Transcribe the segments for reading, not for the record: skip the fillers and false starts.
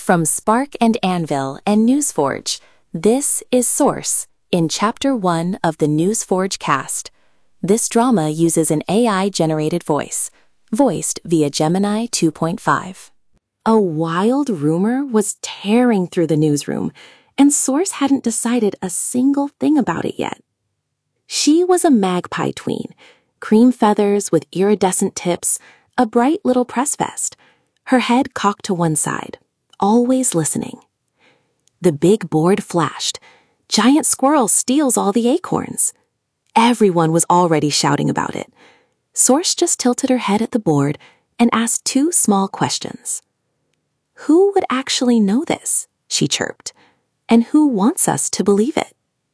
From Spark and Anvil and NewsForge, this is Source in Chapter 1 of the NewsForge cast. This drama uses an AI-generated voice, voiced via Gemini 2.5. A wild rumor was tearing through the newsroom, and Source hadn't decided a single thing about it yet. She was a magpie tween, cream feathers with iridescent tips, a bright little press vest, her head cocked to one side, always listening. The big board flashed. Giant Squirrel steals all the acorns. Everyone was already shouting about it. Source just tilted her head at the board and asked two small questions. Who would actually know this? She chirped. And who wants us to believe it?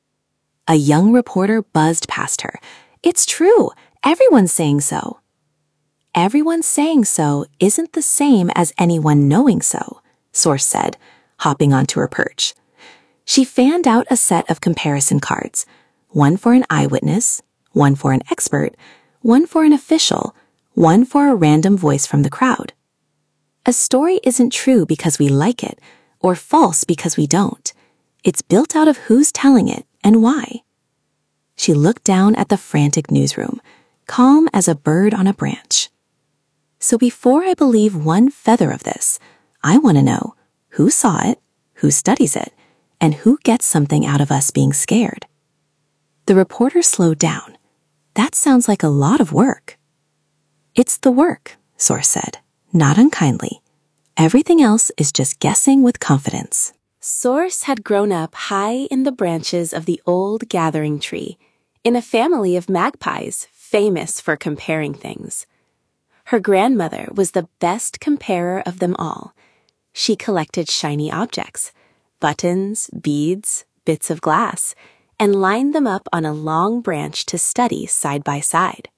A young reporter buzzed past her. It's true. Everyone's saying so. Everyone saying so isn't the same as anyone knowing so, Source said, hopping onto her perch. She fanned out a set of comparison cards, one for an eyewitness, one for an expert, one for an official, one for a random voice from the crowd. A story isn't true because we like it, or false because we don't. It's built out of who's telling it and why. She looked down at the frantic newsroom, calm as a bird on a branch. So before I believe one feather of this, I want to know who saw it, who studies it, and who gets something out of us being scared. The reporter slowed down. That sounds like a lot of work. It's the work, Source said, not unkindly. Everything else is just guessing with confidence. Source had grown up high in the branches of the old gathering tree, in a family of magpies famous for comparing things. Her grandmother was the best comparer of them all. She collected shiny objects, buttons, beads, bits of glass, and lined them up on a long branch to study side by side.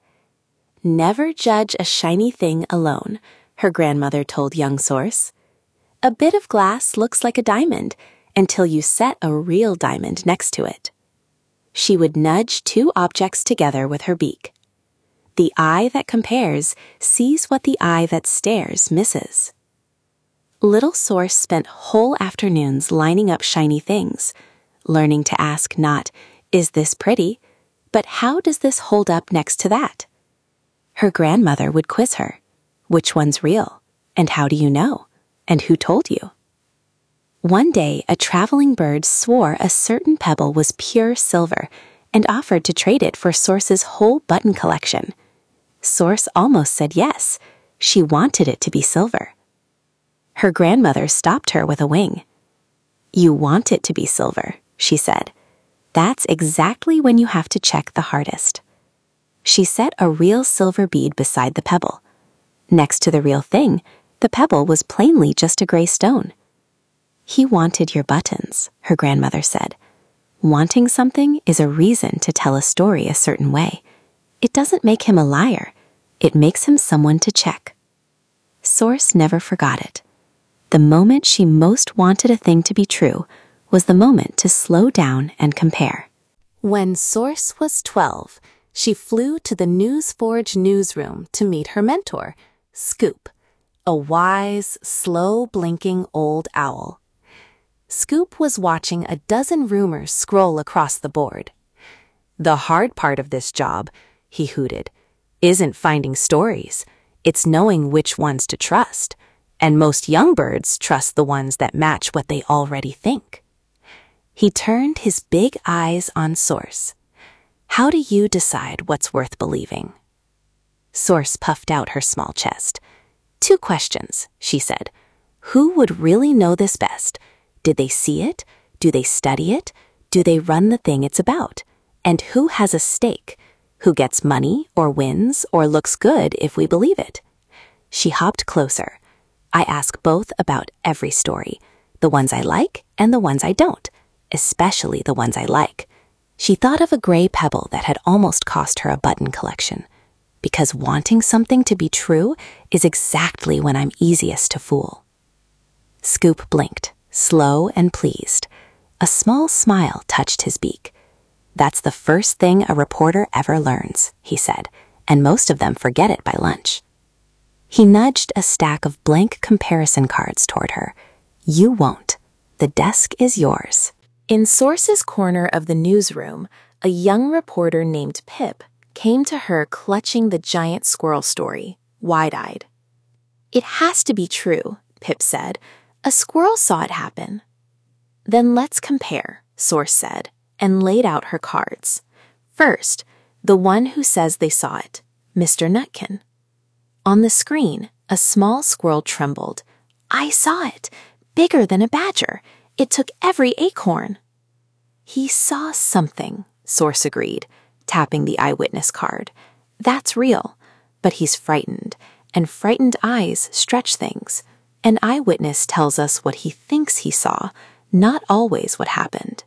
Never judge a shiny thing alone, her grandmother told young Source. A bit of glass looks like a diamond until you set a real diamond next to it. She would nudge two objects together with her beak. The eye that compares sees what the eye that stares misses. Little Source spent whole afternoons lining up shiny things, learning to ask not, is this pretty, but how does this hold up next to that? Her grandmother would quiz her. Which one's real? And how do you know? And who told you? One day, a traveling bird swore a certain pebble was pure silver and offered to trade it for Source's whole button collection. Source almost said yes. She wanted it to be silver. Her grandmother stopped her with a wing. You want it to be silver, she said. That's exactly when you have to check the hardest. She set a real silver bead beside the pebble. Next to the real thing, the pebble was plainly just a gray stone. He wanted your buttons, her grandmother said. Wanting something is a reason to tell a story a certain way. It doesn't make him a liar. It makes him someone to check. Source never forgot it. The moment she most wanted a thing to be true was the moment to slow down and compare. When Source was 12, she flew to the NewsForge newsroom to meet her mentor, Scoop, a wise, slow-blinking old owl. Scoop was watching a dozen rumors scroll across the board. The hard part of this job, he hooted, isn't finding stories. It's knowing which ones to trust. And most young birds trust the ones that match what they already think. He turned his big eyes on Source. How do you decide what's worth believing? Source puffed out her small chest. 2 questions, she said. Who would really know this best? Did they see it? Do they study it? Do they run the thing it's about? And who has a stake? Who gets money or wins or looks good if we believe it? She hopped closer. I ask both about every story, the ones I like and the ones I don't, especially the ones I like. She thought of a gray pebble that had almost cost her a button collection. Because wanting something to be true is exactly when I'm easiest to fool. Scoop blinked, slow and pleased. A small smile touched his beak. That's the first thing a reporter ever learns, he said, and most of them forget it by lunch. He nudged a stack of blank comparison cards toward her. You won't. The desk is yours. In Source's corner of the newsroom, a young reporter named Pip came to her clutching the giant squirrel story, wide-eyed. "It has to be true," Pip said. "A squirrel saw it happen." "Then let's compare," Source said, and laid out her cards. First, the one who says they saw it, Mr. Nutkin. On the screen, a small squirrel trembled. "I saw it. Bigger than a badger. It took every acorn." "He saw something," Source agreed, tapping the eyewitness card. "That's real, but he's frightened, and frightened eyes stretch things. An eyewitness tells us what he thinks he saw, not always what happened."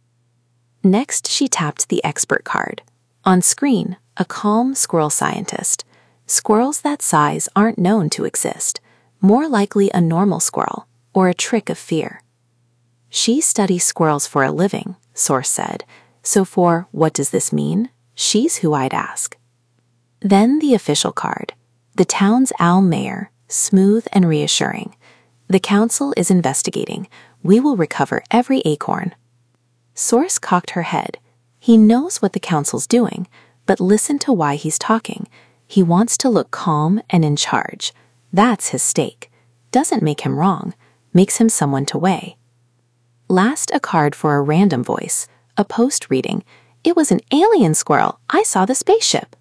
Next, she tapped the expert card. On screen, a calm squirrel scientist. Squirrels that size aren't known to exist, more likely a normal squirrel or a trick of fear. "She studies squirrels for a living," Source said, "so for what does this mean? She's who I'd ask." Then the official card. The town's owl mayor, smooth and reassuring. "The council is investigating. We will recover every acorn." Source cocked her head. He knows what the council's doing, but listen to why he's talking. He wants to look calm and in charge. That's his stake. Doesn't make him wrong, makes him someone to weigh. Last, a card for a random voice, a post reading, "It was an alien squirrel. I saw the spaceship."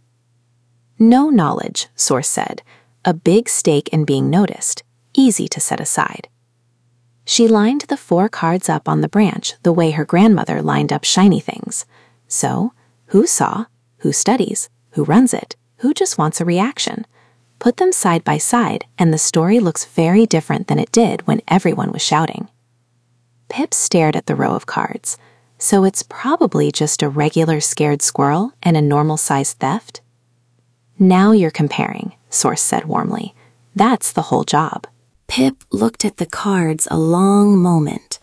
No knowledge, Source said. A big stake in being noticed, easy to set aside. She lined the 4 cards up on the branch the way her grandmother lined up shiny things. So, who saw, who studies, who runs it, who just wants a reaction? Put them side by side, and the story looks very different than it did when everyone was shouting. Pip stared at the row of cards. So it's probably just a regular scared squirrel and a normal-sized theft? "Now you're comparing," Source said warmly. "That's the whole job." Pip looked at the cards a long moment.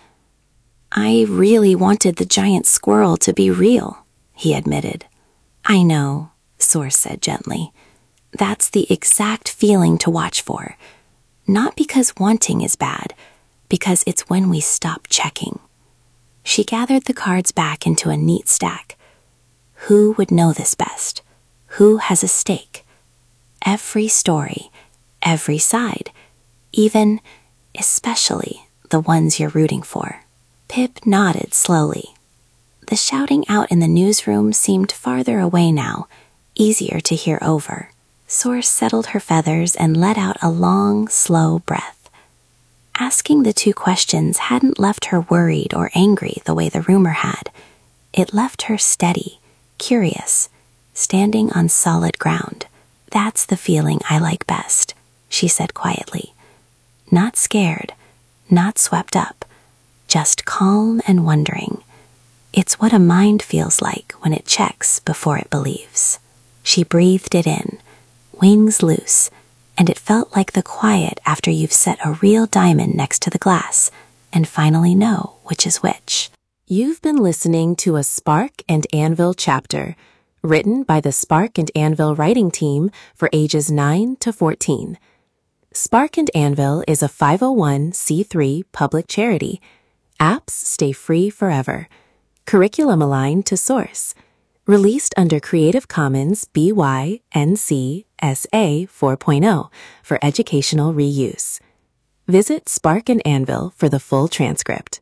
"I really wanted the giant squirrel to be real," he admitted. "I know," Source said gently. "That's the exact feeling to watch for. Not because wanting is bad, because it's when we stop checking." She gathered the cards back into a neat stack. Who would know this best? Who has a stake? Every story, every side, even, especially, the ones you're rooting for. Pip nodded slowly. The shouting out in the newsroom seemed farther away now, easier to hear over. Source settled her feathers and let out a long, slow breath. Asking the 2 questions hadn't left her worried or angry the way the rumor had. It left her steady, curious, standing on solid ground. "That's the feeling I like best," she said quietly. Not scared, not swept up, just calm and wondering. It's what a mind feels like when it checks before it believes. She breathed it in, wings loose, and it felt like the quiet after you've set a real diamond next to the glass and finally know which is which. You've been listening to a Spark and Anvil chapter, written by the Spark and Anvil writing team for ages 9 to 14. Spark and Anvil is a 501c3 public charity. Apps stay free forever. Curriculum aligned to Source. Released under Creative Commons BY-NC SA 4.0 for educational reuse. Visit Spark and Anvil for the full transcript.